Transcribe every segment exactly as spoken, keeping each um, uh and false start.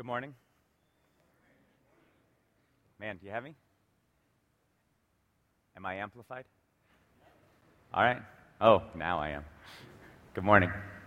Good morning. Man, do you have me? Am I amplified? All right. Oh, now I am. Good morning.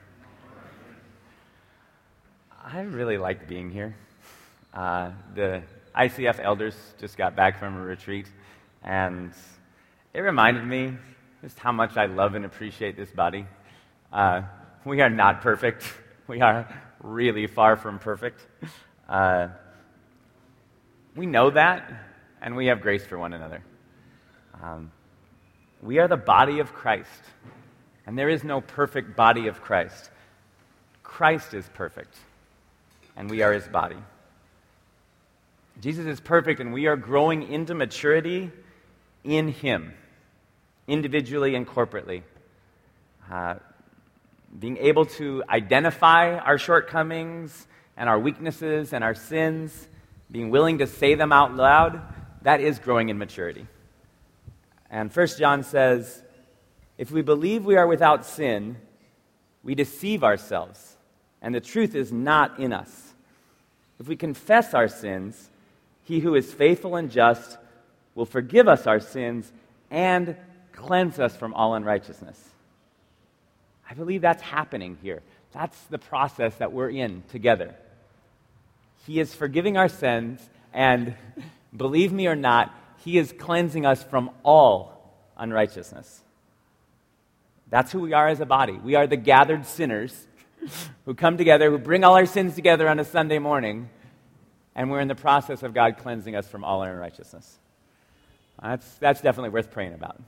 I really like being here. Uh, the I C F elders just got back from a retreat, and it reminded me just how much I love and appreciate this body. Uh, we are not perfect. We are really far from perfect. Uh, we know that, and we have grace for one another. Um, we are the body of Christ, and there is no perfect body of Christ. Christ is perfect, and we are his body. Jesus is perfect, and we are growing into maturity in him, individually and corporately. Uh, being able to identify our shortcomings and our weaknesses and our sins, being willing to say them out loud, that is growing in maturity. And First John says, if we believe we are without sin, we deceive ourselves, and the truth is not in us. If we confess our sins, he who is faithful and just will forgive us our sins and cleanse us from all unrighteousness. I believe that's happening here. That's the process that we're in together. He is forgiving our sins, and believe me or not, he is cleansing us from all unrighteousness. That's who we are as a body. We are the gathered sinners who come together, who bring all our sins together on a Sunday morning, and we're in the process of God cleansing us from all unrighteousness. That's, that's definitely worth praying about.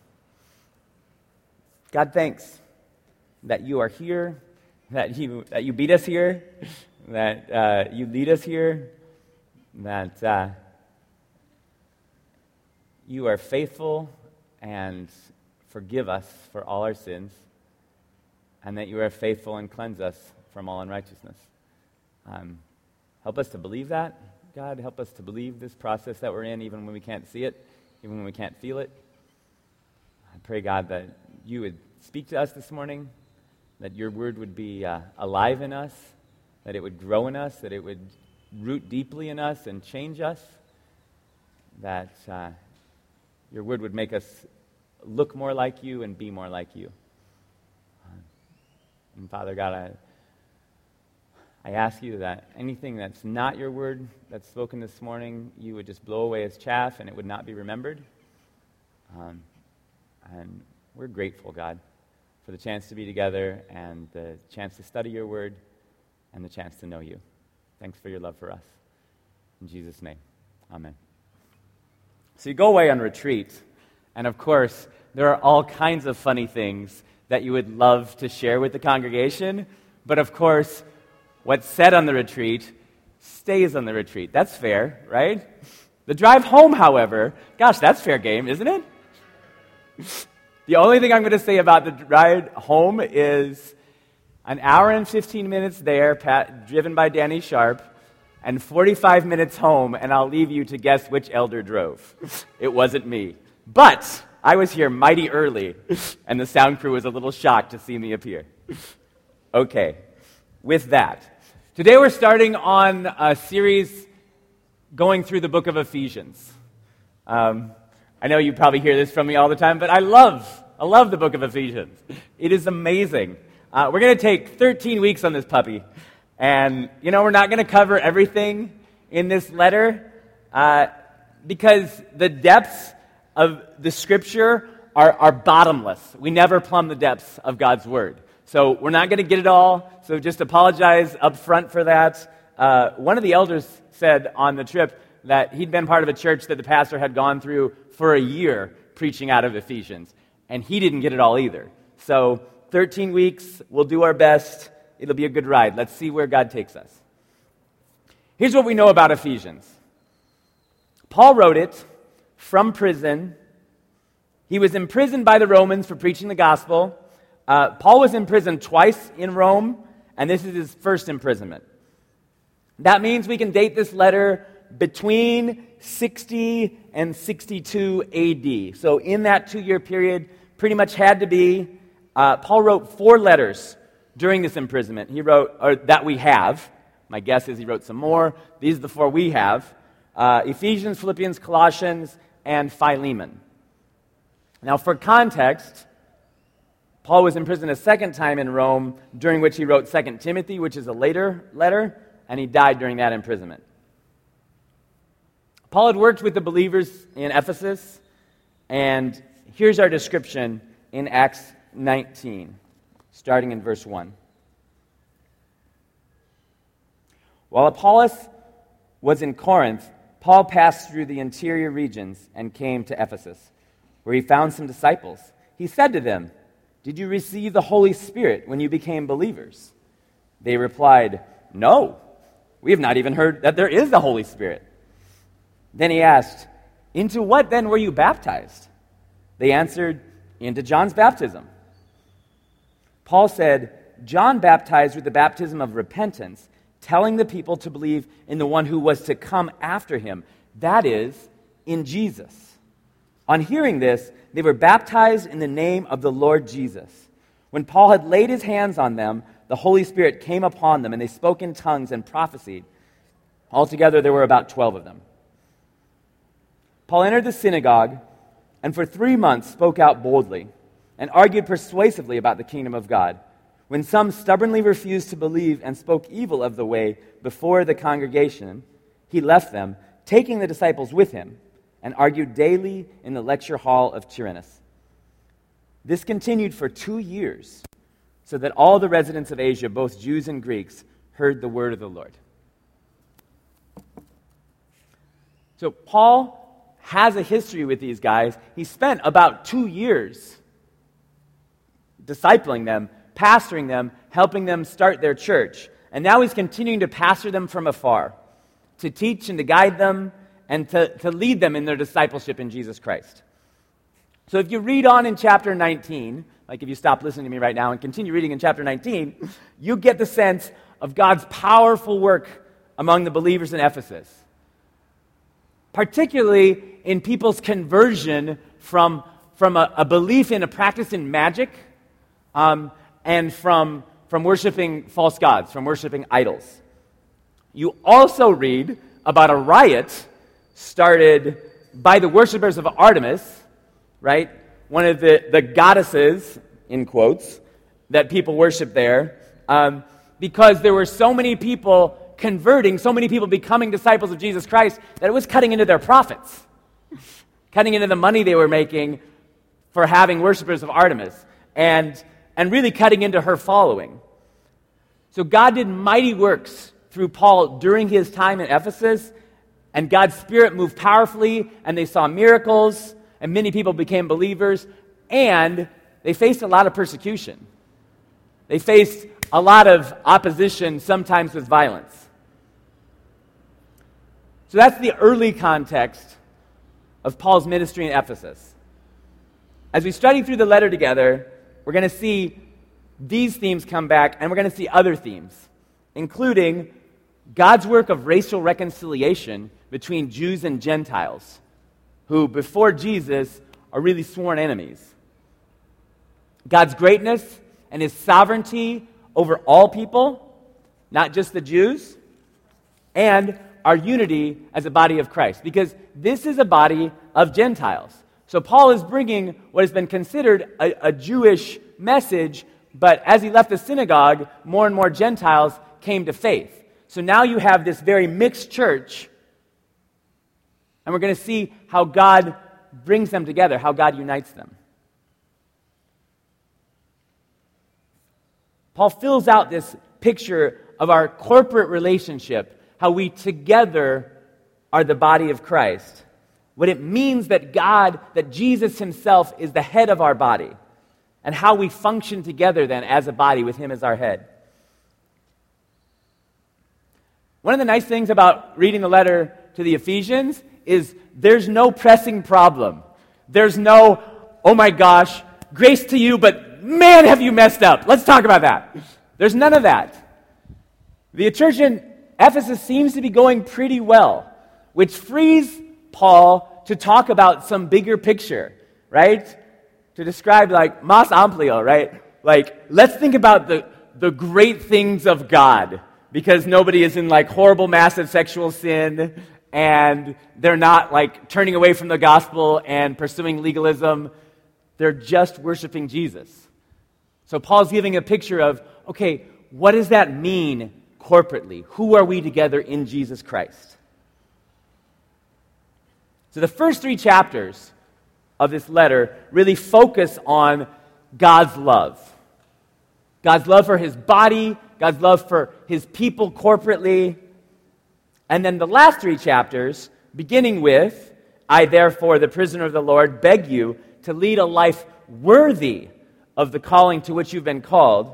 God, thanks that you are here, that you that you beat us here, that uh, you lead us here, that uh, you are faithful and forgive us for all our sins, and that you are faithful and cleanse us from all unrighteousness. Um, help us to believe that, God. Help us to believe this process that we're in, even when we can't see it, even when we can't feel it. I pray, God, that you would speak to us this morning, that your word would be uh, alive in us, that it would grow in us, that it would root deeply in us and change us, that uh, your word would make us look more like you and be more like you. Uh, and Father God, I, I ask you that anything that's not your word that's spoken this morning, you would just blow away as chaff and it would not be remembered. Um, and we're grateful, God, for the chance to be together and the chance to study your word and the chance to know you. Thanks for your love for us. In Jesus' name, amen. So you go away on retreat, and of course, there are all kinds of funny things that you would love to share with the congregation, but of course, what's said on the retreat stays on the retreat. That's fair, right? The drive home, however, gosh, that's fair game, isn't it? The only thing I'm going to say about the ride home is an hour and fifteen minutes there, Pat, driven by Danny Sharp, and forty-five minutes home, and I'll leave you to guess which elder drove. It wasn't me. But I was here mighty early, and the sound crew was a little shocked to see me appear. Okay, with that, today we're starting on a series going through the book of Ephesians. Um... I know you probably hear this from me all the time, but I love, I love the book of Ephesians. It is amazing. Uh, we're going to take thirteen weeks on this puppy, and, you know, we're not going to cover everything in this letter uh, because the depths of the Scripture are, are bottomless. We never plumb the depths of God's Word. So we're not going to get it all, so just apologize up front for that. Uh, one of the elders said on the trip that he'd been part of a church that the pastor had gone through for a year preaching out of Ephesians, and he didn't get it all either. So thirteen weeks, we'll do our best. It'll be a good ride. Let's see where God takes us. Here's what we know about Ephesians. Paul wrote it from prison. He was imprisoned by the Romans for preaching the gospel. Uh, Paul was imprisoned twice in Rome, and this is his first imprisonment. That means we can date this letter between sixty and sixty-two A D. So in that two-year period, pretty much had to be. Uh, Paul wrote four letters during this imprisonment. He wrote, or that we have, My guess is he wrote some more. These are the four we have. Uh, Ephesians, Philippians, Colossians, and Philemon. Now, for context, Paul was imprisoned a second time in Rome, during which he wrote Second Timothy, which is a later letter, and he died during that imprisonment. Paul had worked with the believers in Ephesus, and here's our description in Acts nineteen, starting in verse one. While Apollos was in Corinth, Paul passed through the interior regions and came to Ephesus, where he found some disciples. He said to them, "Did you receive the Holy Spirit when you became believers?" They replied, "No, we have not even heard that there is the Holy Spirit." Then he asked, "Into what then were you baptized?" They answered, "Into John's baptism." Paul said, "John baptized with the baptism of repentance, telling the people to believe in the one who was to come after him, that is, in Jesus." On hearing this, they were baptized in the name of the Lord Jesus. When Paul had laid his hands on them, the Holy Spirit came upon them, and they spoke in tongues and prophesied. Altogether, there were about twelve of them. Paul entered the synagogue, and for three months spoke out boldly, and argued persuasively about the kingdom of God. When some stubbornly refused to believe and spoke evil of the way before the congregation, he left them, taking the disciples with him, and argued daily in the lecture hall of Tyrannus. This continued for two years, so that all the residents of Asia, both Jews and Greeks, heard the word of the Lord. So Paul has a history with these guys. He spent about two years discipling them, pastoring them, helping them start their church. And now he's continuing to pastor them from afar, to teach and to guide them, and to, to lead them in their discipleship in Jesus Christ. So if you read on in chapter nineteen, like if you stop listening to me right now and continue reading in chapter nineteen, you get the sense of God's powerful work among the believers in Ephesus, particularly in people's conversion from, from a, a belief in a practice in magic, um, and from, from worshiping false gods, from worshiping idols. You also read about a riot started by the worshipers of Artemis, right? One of the, the goddesses, in quotes, that people worship there, um, because there were so many people converting, so many people becoming disciples of Jesus Christ, that it was cutting into their profits, cutting into the money they were making for having worshipers of Artemis, and, and really cutting into her following. So God did mighty works through Paul during his time in Ephesus, and God's Spirit moved powerfully, and they saw miracles, and many people became believers, and they faced a lot of persecution. They faced a lot of opposition, sometimes with violence. So that's the early context of Paul's ministry in Ephesus. As we study through the letter together, we're going to see these themes come back, and we're going to see other themes, including God's work of racial reconciliation between Jews and Gentiles, who before Jesus are really sworn enemies. God's greatness and his sovereignty over all people, not just the Jews, and our unity as a body of Christ, because this is a body of Gentiles. So Paul is bringing what has been considered a, a Jewish message, but as he left the synagogue, more and more Gentiles came to faith. So now you have this very mixed church, and we're going to see how God brings them together, how God unites them. Paul fills out this picture of our corporate relationship, how we together are the body of Christ. What it means that God, that Jesus himself is the head of our body, and how we function together then as a body with him as our head. One of the nice things about reading the letter to the Ephesians is there's no pressing problem. There's no, oh my gosh, grace to you, but man, have you messed up. Let's talk about that. There's none of that. The church in Ephesus seems to be going pretty well, which frees Paul to talk about some bigger picture, right? To describe like mas amplio, right? Like, let's think about the, the great things of God, because nobody is in like horrible, massive sexual sin, and they're not like turning away from the gospel and pursuing legalism. They're just worshiping Jesus. So Paul's giving a picture of, okay, what does that mean corporately? Who are we together in Jesus Christ? So the first three chapters of this letter really focus on God's love. God's love for his body, God's love for his people corporately. And then the last three chapters, beginning with, I therefore, the prisoner of the Lord, beg you to lead a life worthy of the calling to which you've been called.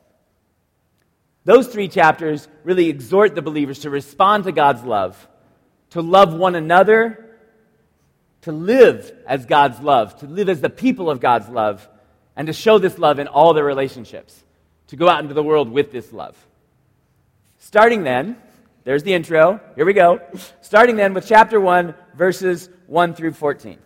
Those three chapters really exhort the believers to respond to God's love, to love one another, to live as God's love, to live as the people of God's love, and to show this love in all their relationships, to go out into the world with this love. Starting then, there's the intro, here we go, starting then with chapter one, verses one through fourteen.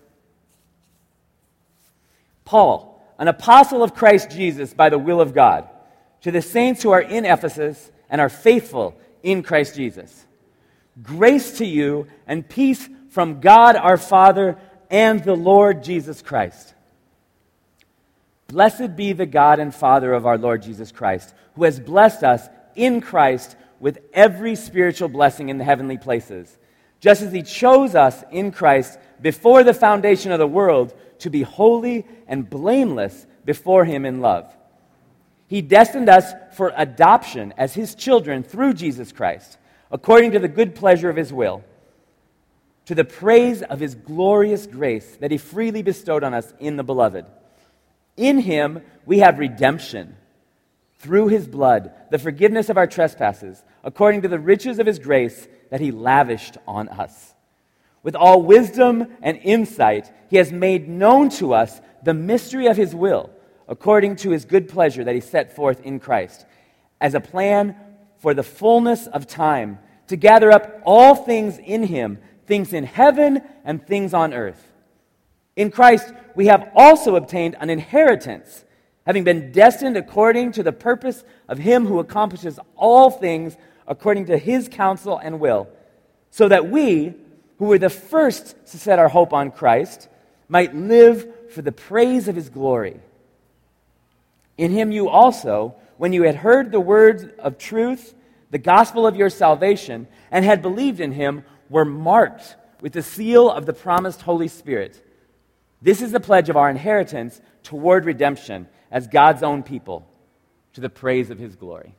Paul, an apostle of Christ Jesus by the will of God, to the saints who are in Ephesus and are faithful in Christ Jesus. Grace to you and peace from God our Father and the Lord Jesus Christ. Blessed be the God and Father of our Lord Jesus Christ, who has blessed us in Christ with every spiritual blessing in the heavenly places, just as he chose us in Christ before the foundation of the world to be holy and blameless before him in love. He destined us for adoption as his children through Jesus Christ, according to the good pleasure of his will, to the praise of his glorious grace that he freely bestowed on us in the Beloved. In him we have redemption, through his blood, the forgiveness of our trespasses, according to the riches of his grace that he lavished on us. With all wisdom and insight, he has made known to us the mystery of his will, according to his good pleasure that he set forth in Christ, as a plan for the fullness of time, to gather up all things in him, things in heaven and things on earth. In Christ we have also obtained an inheritance, having been destined according to the purpose of him who accomplishes all things according to his counsel and will, so that we, who were the first to set our hope on Christ, might live for the praise of his glory. In him you also, when you had heard the words of truth, the gospel of your salvation, and had believed in him, were marked with the seal of the promised Holy Spirit. This is the pledge of our inheritance toward redemption as God's own people, to the praise of his glory.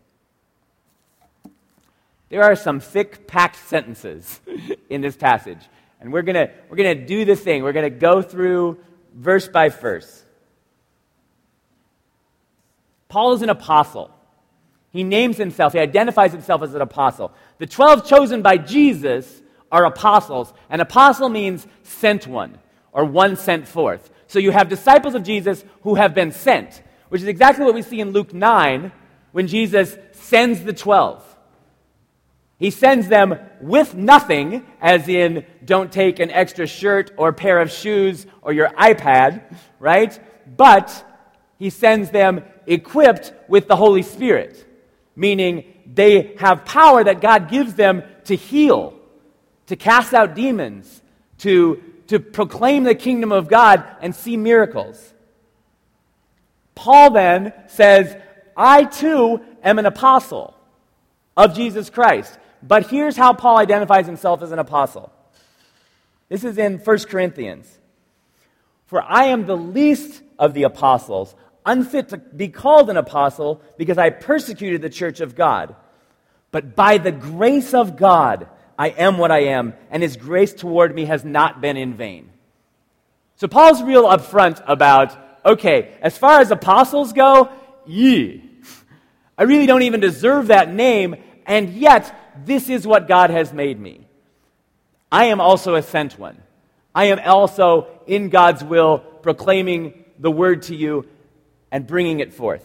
There are some thick, packed sentences in this passage, and we're gonna we're gonna do this thing. We're gonna go through verse by verse. Paul is an apostle. He names himself, he identifies himself as an apostle. The twelve chosen by Jesus are apostles. An apostle means sent one, or one sent forth. So you have disciples of Jesus who have been sent, which is exactly what we see in Luke nine when Jesus sends the twelve. He sends them with nothing, as in, don't take an extra shirt or pair of shoes or your iPad, right? But he sends them equipped with the Holy Spirit, meaning they have power that God gives them to heal, to cast out demons, to, to proclaim the kingdom of God and see miracles. Paul then says, I too am an apostle of Jesus Christ. But here's how Paul identifies himself as an apostle. This is in First Corinthians. For I am the least of the apostles, unfit to be called an apostle, because I persecuted the church of God. But by the grace of God, I am what I am, and his grace toward me has not been in vain. So Paul's real upfront about, okay, as far as apostles go, yee, I really don't even deserve that name, and yet this is what God has made me. I am also a sent one. I am also in God's will proclaiming the word to you and bringing it forth.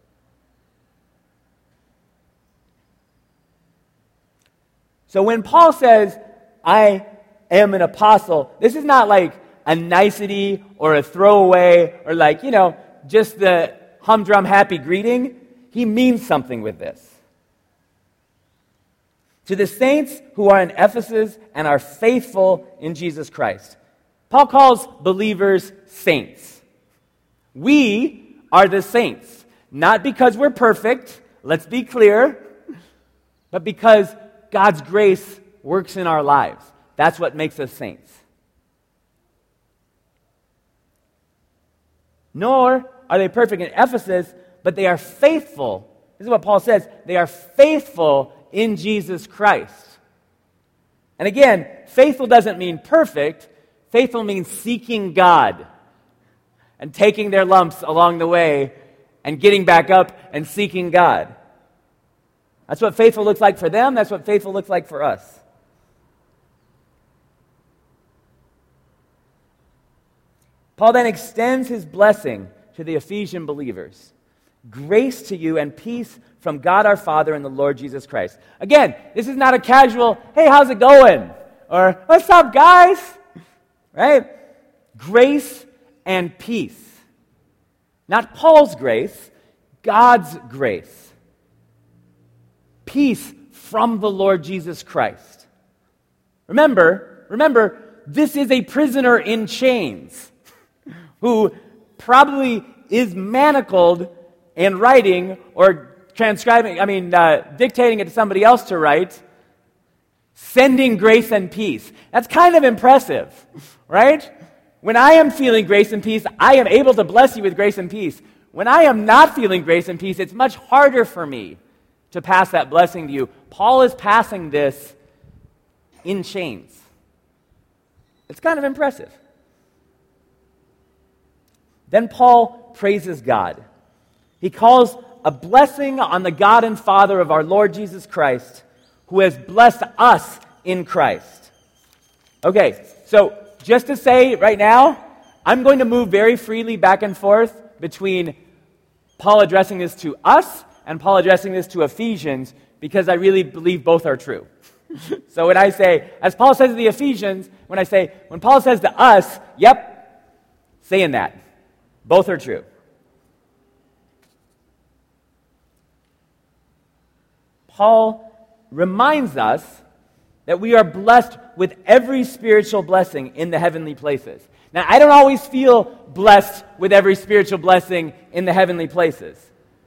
So when Paul says, I am an apostle, this is not like a nicety or a throwaway or like, you know, just the humdrum happy greeting. He means something with this. To the saints who are in Ephesus and are faithful in Jesus Christ. Paul calls believers saints. We are the saints, not because we're perfect, let's be clear, but because God's grace works in our lives. That's what makes us saints. Nor are they perfect in Ephesus, but they are faithful. This is what Paul says. They are faithful in Jesus Christ. And again, faithful doesn't mean perfect. Faithful means seeking God and taking their lumps along the way and getting back up and seeking God. That's what faithful looks like for them. That's what faithful looks like for us. Paul then extends his blessing to the Ephesian believers. Grace to you and peace from God our Father and the Lord Jesus Christ. Again, this is not a casual, hey, how's it going? Or, what's up, guys? Right? Grace and peace. Not Paul's grace, God's grace. Peace from the Lord Jesus Christ. Remember, remember, this is a prisoner in chains who probably is manacled and writing or transcribing, I mean, uh, dictating it to somebody else to write, sending grace and peace. That's kind of impressive, right? When I am feeling grace and peace, I am able to bless you with grace and peace. When I am not feeling grace and peace, it's much harder for me to pass that blessing to you. Paul is passing this in chains. It's kind of impressive. Then Paul praises God. He calls a blessing on the God and Father of our Lord Jesus Christ, who has blessed us in Christ. Okay, so just to say right now, I'm going to move very freely back and forth between Paul addressing this to us and Paul addressing this to Ephesians, because I really believe both are true. So when I say, as Paul says to the Ephesians, when I say, when Paul says to us, yep, saying that. Both are true. Paul reminds us that we are blessed with every spiritual blessing in the heavenly places. Now, I don't always feel blessed with every spiritual blessing in the heavenly places.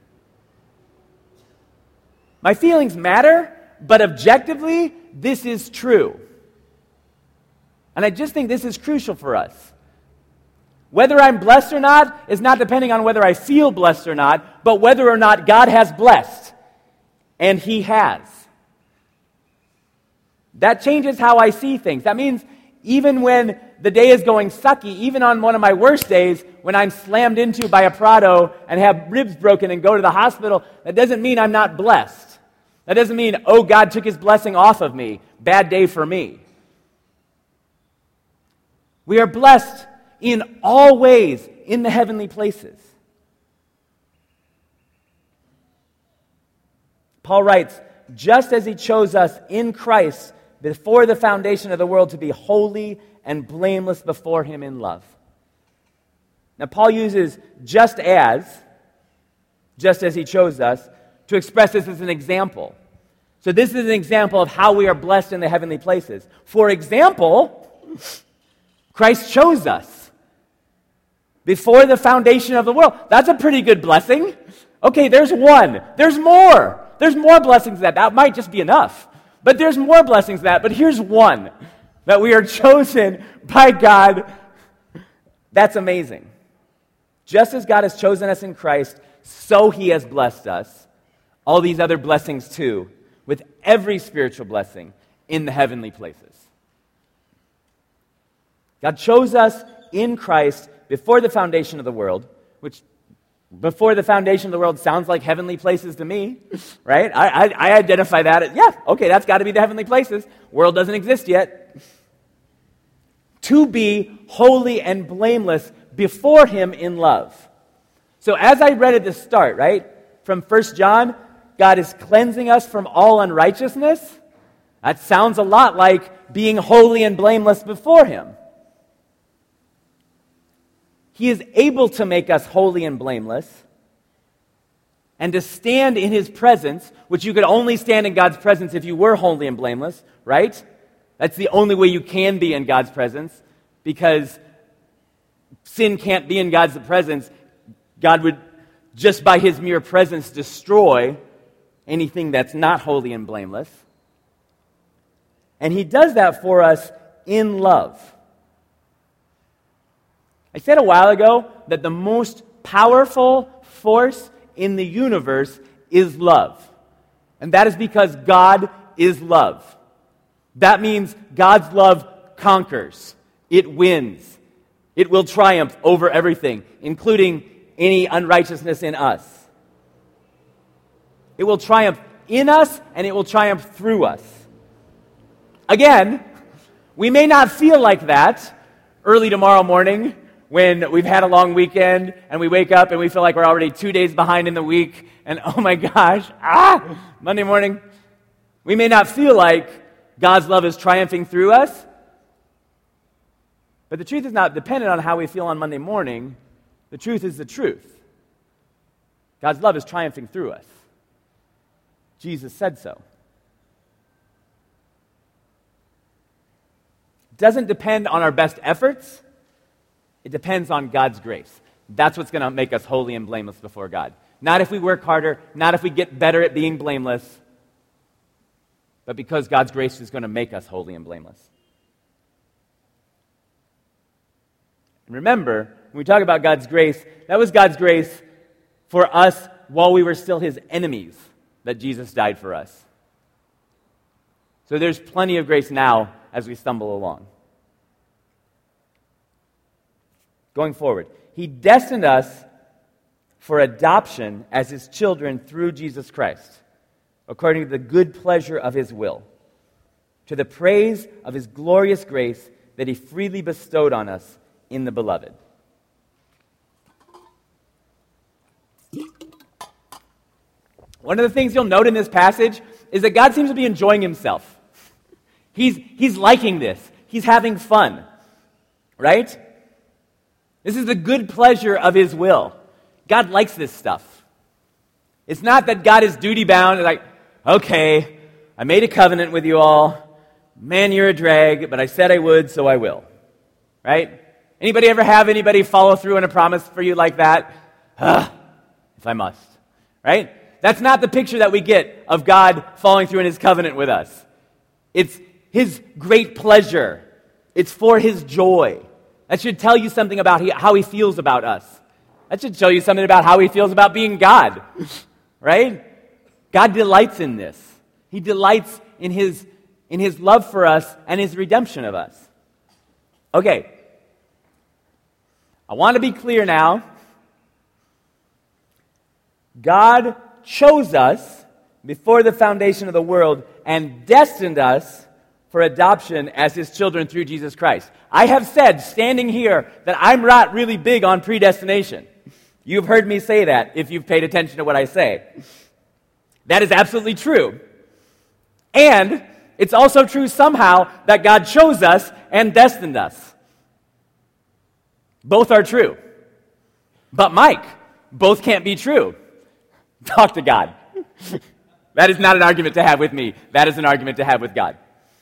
My feelings matter, but objectively, this is true. And I just think this is crucial for us. Whether I'm blessed or not is not depending on whether I feel blessed or not, but whether or not God has blessed. And He has. That changes how I see things. That means even when the day is going sucky, even on one of my worst days, when I'm slammed into by a Prado and have ribs broken and go to the hospital, that doesn't mean I'm not blessed. That doesn't mean, oh, God took His blessing off of me. Bad day for me. We are blessed in all ways in the heavenly places. Paul writes, just as He chose us in Christ before the foundation of the world to be holy and blameless before Him in love. Now, Paul uses just as, just as He chose us, to express this as an example. So this is an example of how we are blessed in the heavenly places. For example, Christ chose us before the foundation of the world. That's a pretty good blessing. Okay, there's one. There's more. There's more blessings than that. That might just be enough. But there's more blessings than that. But here's one. That we are chosen by God. That's amazing. Just as God has chosen us in Christ, so He has blessed us. All these other blessings too, with every spiritual blessing in the heavenly places. God chose us in Christ before the foundation of the world, which before the foundation of the world sounds like heavenly places to me, right? I, I, I identify that as, yeah, okay, that's got to be the heavenly places. World doesn't exist yet. To be holy and blameless before Him in love. So as I read at the start, right, from First John, God is cleansing us from all unrighteousness. That sounds a lot like being holy and blameless before Him. He is able to make us holy and blameless. and to stand in his presence, which you could only stand in God's presence if you were holy and blameless, right? That's the only way you can be in God's presence, because sin can't be in God's presence. God would, just by his mere presence, destroy anything that's not holy and blameless. And he does that for us in love. I said a while ago that the most powerful force in the universe is love. And that is because God is love. That means God's love conquers. It wins. It will triumph over everything, including any unrighteousness in us. It will triumph in us, and it will triumph through us. Again, we may not feel like that early tomorrow morning when we've had a long weekend and we wake up and we feel like we're already two days behind in the week and oh my gosh, ah, Monday morning. We may not feel like God's love is triumphing through us, but the truth is not dependent on how we feel on Monday morning. The truth is the truth. God's love is triumphing through us. Jesus said so. It doesn't depend on our best efforts. It depends on God's grace. That's what's going to make us holy and blameless before God. Not if we work harder, not if we get better at being blameless, but because God's grace is going to make us holy and blameless. And remember, when we talk about God's grace, that was God's grace for us while we were still his enemies, that Jesus died for us. So there's plenty of grace now as we stumble along. Going forward, he destined us for adoption as his children through Jesus Christ, according to the good pleasure of his will, to the praise of his glorious grace that he freely bestowed on us in the Beloved. One of the things you'll note in this passage is that God seems to be enjoying himself. He's, he's liking this. He's having fun, right? This is the good pleasure of his will. God likes this stuff. It's not that God is duty-bound, like, okay, I made a covenant with you all. Man, you're a drag, but I said I would, so I will. Right? Anybody ever have anybody follow through on a promise for you like that? Ah, if I must. Right? That's not the picture that we get of God following through in his covenant with us. It's his great pleasure. It's for his joy. That should tell you something about he, how he feels about us. That should show you something about how he feels about being God. Right? God delights in this. He delights in his, in his love for us and his redemption of us. Okay. I want to be clear now. God chose us before the foundation of the world and destined us for adoption as his children through Jesus Christ. I have said, standing here, that I'm not really big on predestination. You've heard me say that if you've paid attention to what I say. That is absolutely true. And it's also true somehow that God chose us and destined us. Both are true. But Mike, both can't be true. Talk to God. That is not an argument to have with me. That is an argument to have with God.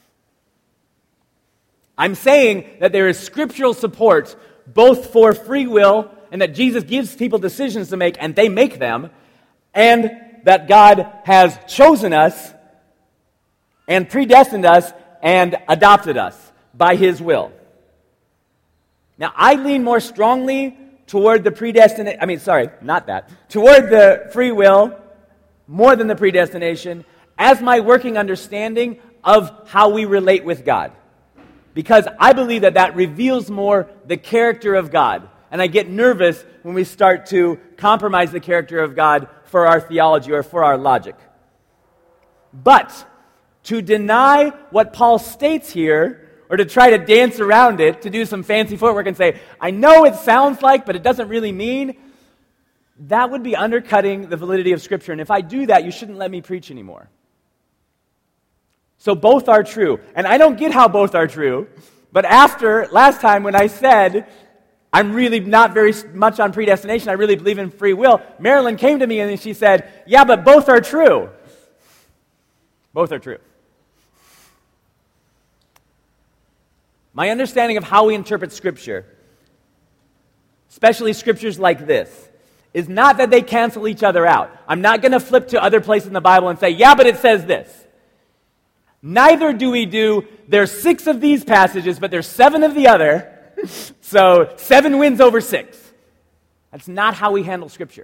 I'm saying that there is scriptural support both for free will and that Jesus gives people decisions to make and they make them, and that God has chosen us and predestined us and adopted us by his will. Now, I lean more strongly toward the predestination, I mean, sorry, not that, toward the free will more than the predestination as my working understanding of how we relate with God. Because I believe that that reveals more the character of God. And I get nervous when we start to compromise the character of God for our theology or for our logic. But to deny what Paul states here, or to try to dance around it, to do some fancy footwork and say, I know it sounds like, but it doesn't really mean, that would be undercutting the validity of Scripture. And if I do that, you shouldn't let me preach anymore. So both are true. And I don't get how both are true, but after last time when I said I'm really not very much on predestination. I really believe in free will. Marilyn came to me and she said, yeah, but both are true. Both are true. My understanding of how we interpret Scripture, especially Scriptures like this, is not that they cancel each other out. I'm not going to flip to other places in the Bible and say, yeah, but it says this. Neither do we do, there's six of these passages, but there's seven of the other, so seven wins over six. That's not how we handle Scripture.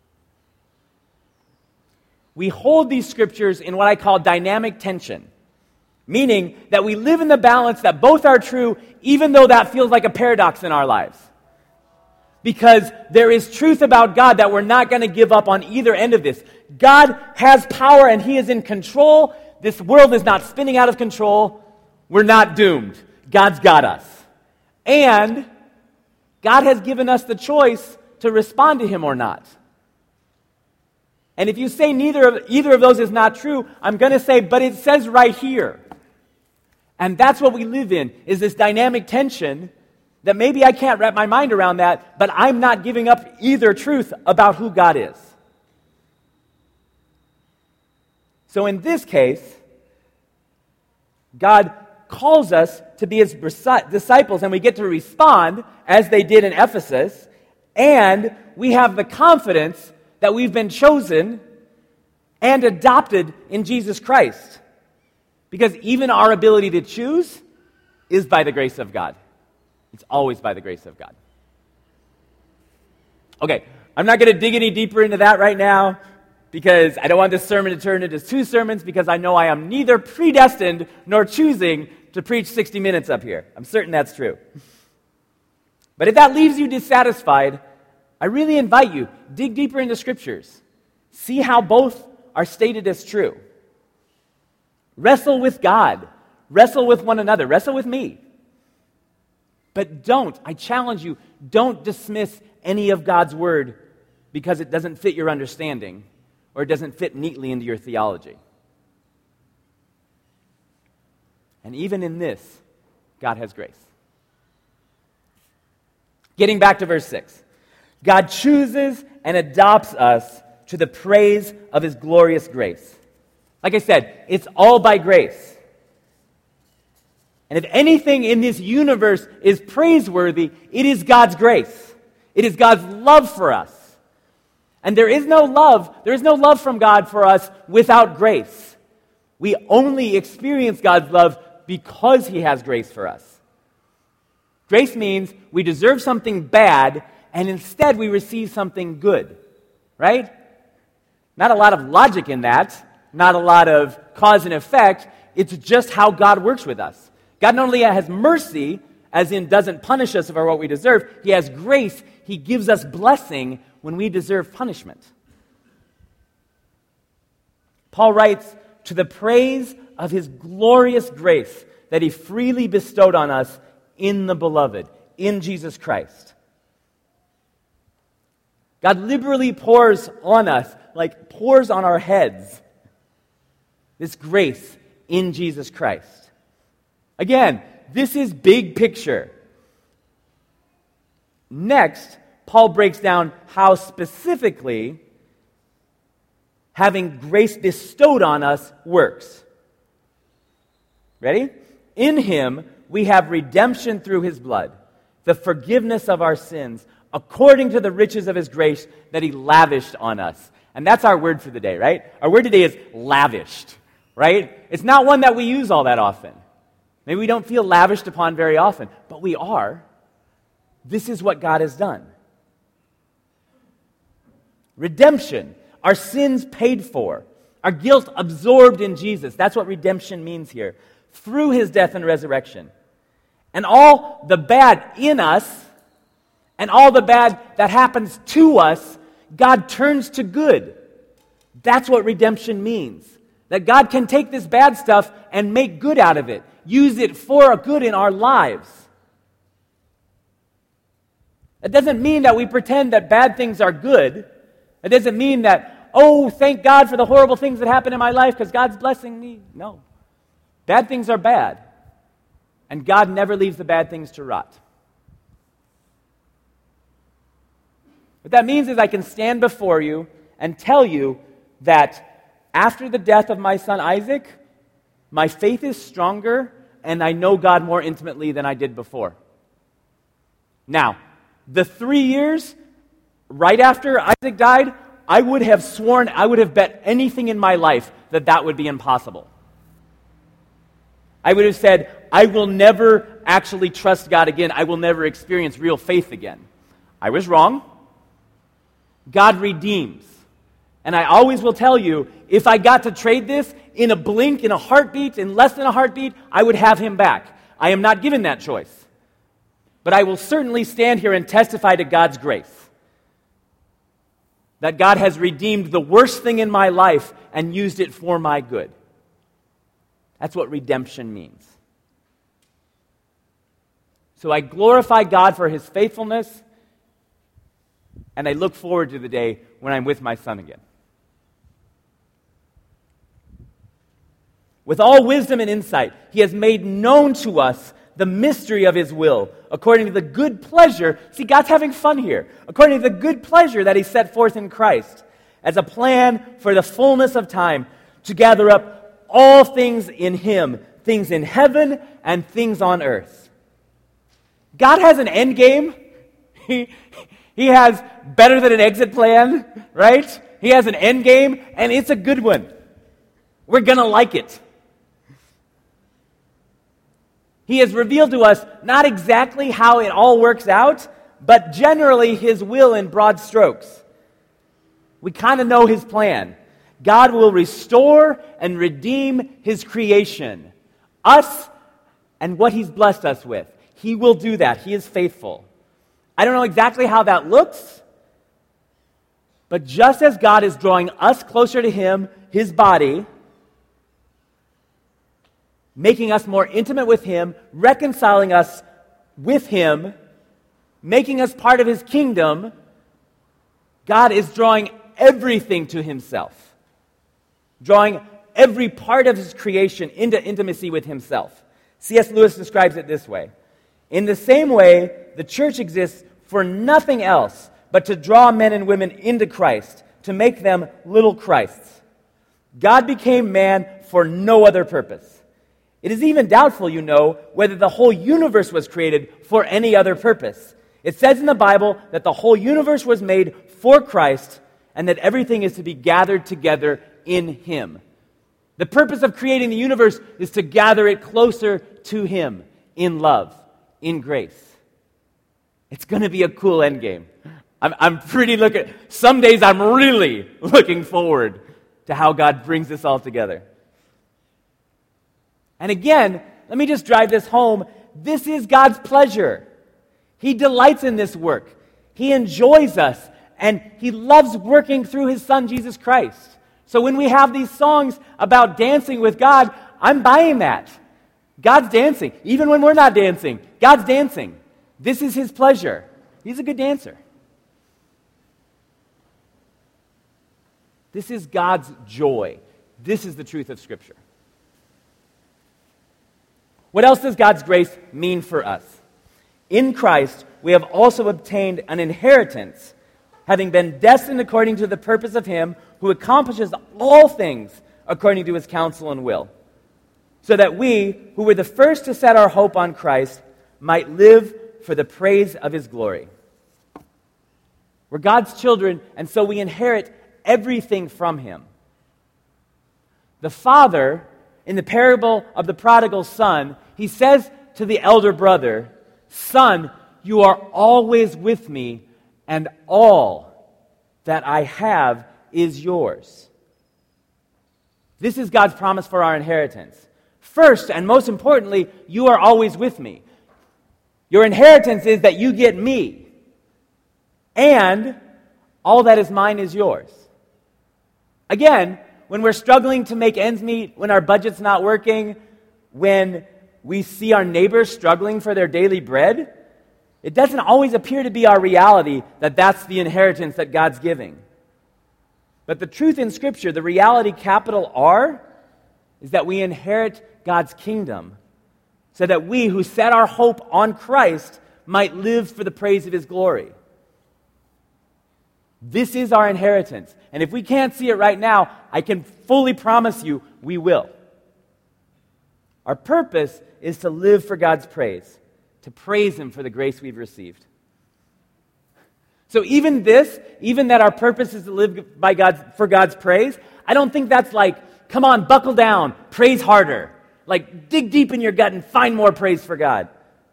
We hold these Scriptures in what I call dynamic tension, meaning that we live in the balance that both are true, even though that feels like a paradox in our lives. Because there is truth about God that we're not going to give up on either end of this. God has power and He is in control. This world is not spinning out of control. We're not doomed. God's got us. And God has given us the choice to respond to Him or not. And if you say neither of, either of those is not true, I'm going to say, but it says right here. And that's what we live in, is this dynamic tension that maybe I can't wrap my mind around that, but I'm not giving up either truth about who God is. So in this case, God calls us to be His disciples, and we get to respond as they did in Ephesus, and we have the confidence that we've been chosen and adopted in Jesus Christ. Because even our ability to choose is by the grace of God. It's always by the grace of God. Okay, I'm not going to dig any deeper into that right now because I don't want this sermon to turn into two sermons because I know I am neither predestined nor choosing to preach sixty minutes up here. I'm certain that's true. But if that leaves you dissatisfied, I really invite you, dig deeper into Scriptures. See how both are stated as true. Wrestle with God. Wrestle with one another. Wrestle with me. But don't, I challenge you, don't dismiss any of God's Word because it doesn't fit your understanding or it doesn't fit neatly into your theology. And even in this, God has grace. Getting back to verse six. God chooses and adopts us to the praise of His glorious grace. Like I said, it's all by grace. And if anything in this universe is praiseworthy, it is God's grace. It is God's love for us. And there is no love, there is no love from God for us without grace. We only experience God's love because He has grace for us. Grace means we deserve something bad, and instead we receive something good. Right? Not a lot of logic in that. Not a lot of cause and effect. It's just how God works with us. God not only has mercy, as in doesn't punish us for what we deserve, He has grace. He gives us blessing when we deserve punishment. Paul writes, to the praise of His glorious grace that He freely bestowed on us in the Beloved, in Jesus Christ. God liberally pours on us, like pours on our heads, this grace in Jesus Christ. Again, this is big picture. Next, Paul breaks down how specifically having grace bestowed on us works. Ready? In Him, we have redemption through His blood, the forgiveness of our sins, according to the riches of His grace that He lavished on us. And that's our word for the day, right? Our word today is lavished, right? It's not one that we use all that often. Maybe we don't feel lavished upon very often, but we are. This is what God has done. Redemption, our sins paid for, our guilt absorbed in Jesus. That's what redemption means here. Through His death and resurrection. And all the bad in us, and all the bad that happens to us, God turns to good. That's what redemption means. That God can take this bad stuff and make good out of it. Use it for a good in our lives. It doesn't mean that we pretend that bad things are good. It doesn't mean that, oh, thank God for the horrible things that happen in my life because God's blessing me. No. Bad things are bad. And God never leaves the bad things to rot. What that means is I can stand before you and tell you that after the death of my son Isaac, my faith is stronger and I know God more intimately than I did before. Now, the three years right after Isaac died, I would have sworn, I would have bet anything in my life that that would be impossible. I would have said, I will never actually trust God again. I will never experience real faith again. I was wrong. God redeems. And I always will tell you, if I got to trade this in a blink, in a heartbeat, in less than a heartbeat, I would have him back. I am not given that choice. But I will certainly stand here and testify to God's grace. That God has redeemed the worst thing in my life and used it for my good. That's what redemption means. So I glorify God for his faithfulness, and I look forward to the day when I'm with my son again. With all wisdom and insight, he has made known to us the mystery of his will, according to the good pleasure. See, God's having fun here. According to the good pleasure that he set forth in Christ, as a plan for the fullness of time, to gather up all things in him, things in heaven and things on earth. God has an end game. He, he has better than an exit plan, right? He has an end game, and it's a good one. We're going to like it. He has revealed to us not exactly how it all works out, but generally his will in broad strokes. We kind of know his plan. God will restore and redeem his creation, us and what he's blessed us with. He will do that. He is faithful. I don't know exactly how that looks, but just as God is drawing us closer to him, his body, making us more intimate with him, reconciling us with him, making us part of his kingdom, God is drawing everything to himself. Drawing every part of his creation into intimacy with himself. C S Lewis describes it this way. In the same way, the church exists for nothing else but to draw men and women into Christ, to make them little Christs. God became man for no other purpose. It is even doubtful, you know, whether the whole universe was created for any other purpose. It says in the Bible that the whole universe was made for Christ and that everything is to be gathered together in him. The purpose of creating the universe is to gather it closer to him in love, in grace. It's going to be a cool endgame. I'm, I'm pretty looking, some days I'm really looking forward to how God brings this all together. And again, let me just drive this home. This is God's pleasure. He delights in this work. He enjoys us, and he loves working through his son, Jesus Christ. So when we have these songs about dancing with God, I'm buying that. God's dancing. Even when we're not dancing, God's dancing. This is his pleasure. He's a good dancer. This is God's joy. This is the truth of Scripture. What else does God's grace mean for us? In Christ, we have also obtained an inheritance, having been destined according to the purpose of him who accomplishes all things according to his counsel and will, so that we, who were the first to set our hope on Christ, might live for the praise of his glory. We're God's children, and so we inherit everything from him. The father, in the parable of the prodigal son, he says to the elder brother, "Son, you are always with me, and all that I have is yours." This is God's promise for our inheritance. First, and most importantly, you are always with me. Your inheritance is that you get me, and all that is mine is yours. Again, when we're struggling to make ends meet, when our budget's not working, when we see our neighbors struggling for their daily bread, it doesn't always appear to be our reality that that's the inheritance that God's giving. But the truth in Scripture, the reality capital R, is that we inherit God's kingdom so that we who set our hope on Christ might live for the praise of his glory. This is our inheritance. And if we can't see it right now, I can fully promise you we will. Our purpose is to live for God's praise, to praise Him for the grace we've received. So even this, even that our purpose is to live by God's, for God's praise, I don't think that's like, come on, buckle down, praise harder. Like, dig deep in your gut and find more praise for God.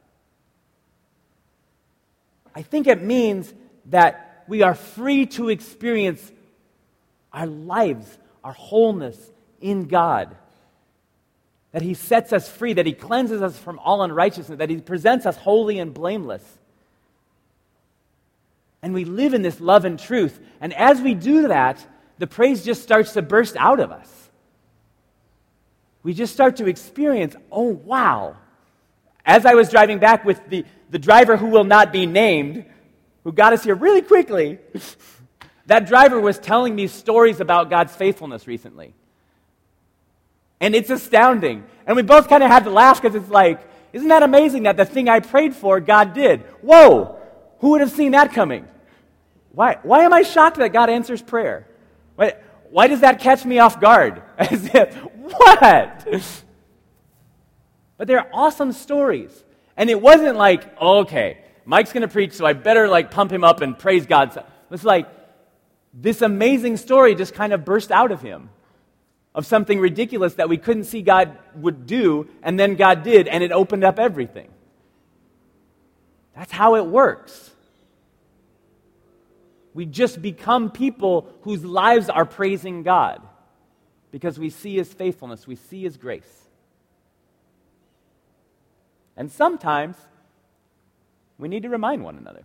I think it means that we are free to experience our lives, our wholeness in God. That He sets us free, that He cleanses us from all unrighteousness, that He presents us holy and blameless. And we live in this love and truth. And as we do that, the praise just starts to burst out of us. We just start to experience, oh, wow. As I was driving back with the, the driver who will not be named, who got us here really quickly, that driver was telling me stories about God's faithfulness recently. And it's astounding. And we both kind of had to laugh because it's like, isn't that amazing that the thing I prayed for, God did? Whoa! Who would have seen that coming? Why, why am I shocked that God answers prayer? Why, why does that catch me off guard? As if, what? But they're awesome stories. And it wasn't like, oh, okay, Mike's going to preach, so I better like pump him up and praise God. It's like this amazing story just kind of burst out of him of something ridiculous that we couldn't see God would do, and then God did, and it opened up everything. That's how it works. We just become people whose lives are praising God because we see His faithfulness, we see His grace. And sometimes we need to remind one another.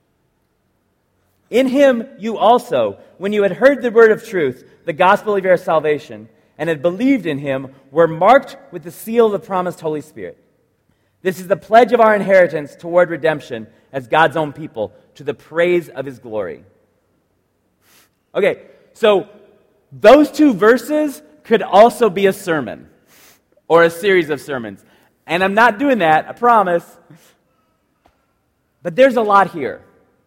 In Him you also, when you had heard the word of truth, the gospel of your salvation, and had believed in Him, were marked with the seal of the promised Holy Spirit. This is the pledge of our inheritance toward redemption as God's own people, to the praise of His glory. Okay, so those two verses could also be a sermon or a series of sermons. And I'm not doing that, I promise. But there's a lot here.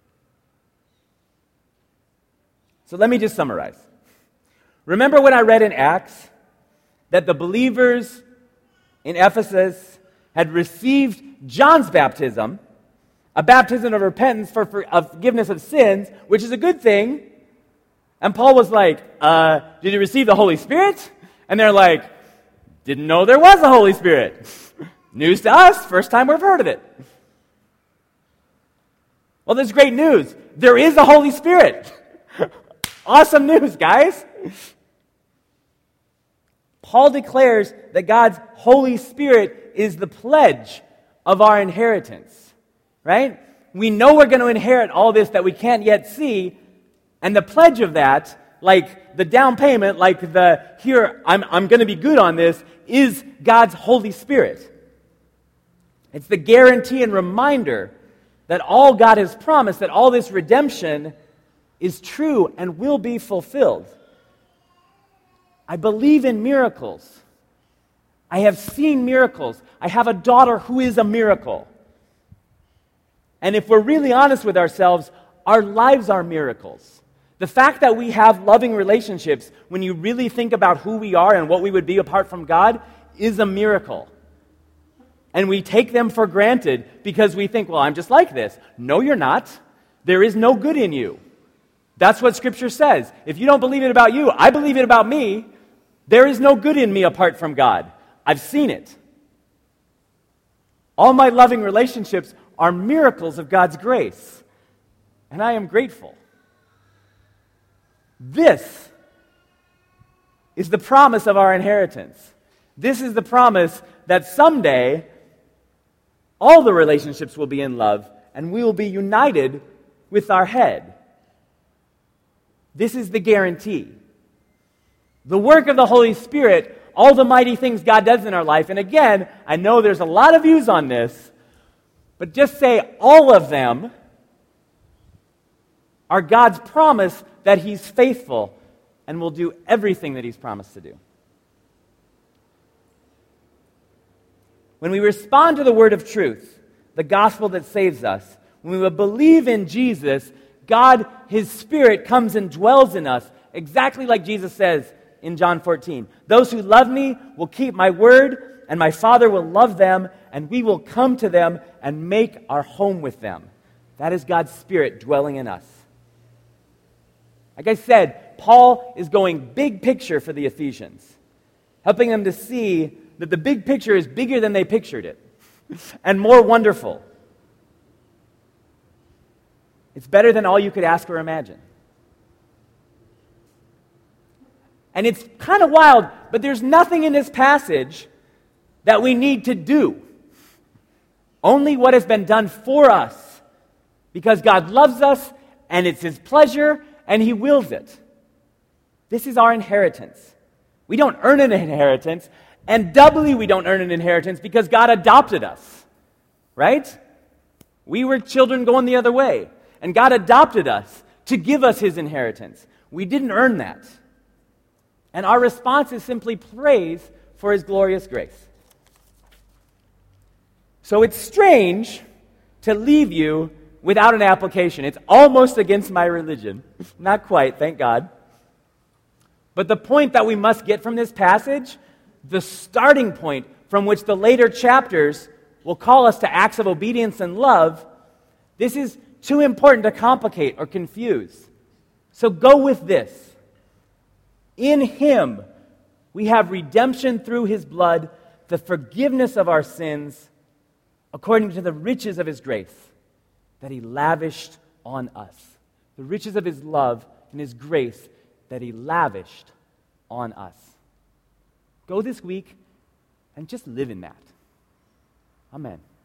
So let me just summarize. Remember when I read in Acts that the believers in Ephesus had received John's baptism, a baptism of repentance for, for of forgiveness of sins, which is a good thing. And Paul was like, uh, did you receive the Holy Spirit? And they're like, didn't know there was a Holy Spirit. News to us, first time we've heard of it. Well, there's great news. There is a Holy Spirit. Awesome news, guys. Paul declares that God's Holy Spirit is the pledge of our inheritance, right? We know we're going to inherit all this that we can't yet see, and the pledge of that, like the down payment, like the, here, I'm, I'm going to be good on this, is God's Holy Spirit. It's the guarantee and reminder that all God has promised, that all this redemption is true and will be fulfilled. I believe in miracles. I have seen miracles. I have a daughter who is a miracle. And if we're really honest with ourselves, our lives are miracles. The fact that we have loving relationships, when you really think about who we are and what we would be apart from God, is a miracle. And we take them for granted because we think, well, I'm just like this. No, you're not. There is no good in you. That's what Scripture says. If you don't believe it about you, I believe it about me. There is no good in me apart from God. I've seen it. All my loving relationships are miracles of God's grace. And I am grateful. This is the promise of our inheritance. This is the promise that someday all the relationships will be in love and we will be united with our head. This is the guarantee. The work of the Holy Spirit, all the mighty things God does in our life, and again, I know there's a lot of views on this, but just say all of them are God's promise that He's faithful and will do everything that He's promised to do. When we respond to the word of truth, the gospel that saves us, when we believe in Jesus, God, His Spirit, comes and dwells in us, exactly like Jesus says in John fourteen. Those who love me will keep my word, and my Father will love them, and we will come to them and make our home with them. That is God's Spirit dwelling in us. Like I said, Paul is going big picture for the Ephesians, helping them to see that the big picture is bigger than they pictured it, and more wonderful. It's better than all you could ask or imagine. And it's kind of wild, but there's nothing in this passage that we need to do. Only what has been done for us, because God loves us, and it's His pleasure, and He wills it. This is our inheritance. We don't earn an inheritance, and doubly we don't earn an inheritance because God adopted us, right? We were children going the other way, and God adopted us to give us His inheritance. We didn't earn that. And our response is simply praise for His glorious grace. So it's strange to leave you without an application. It's almost against my religion. Not quite, thank God. But the point that we must get from this passage, the starting point from which the later chapters will call us to acts of obedience and love, this is too important to complicate or confuse. So go with this. In Him, we have redemption through His blood, the forgiveness of our sins, according to the riches of His grace that He lavished on us. The riches of His love and His grace that He lavished on us. Go this week and just live in that. Amen.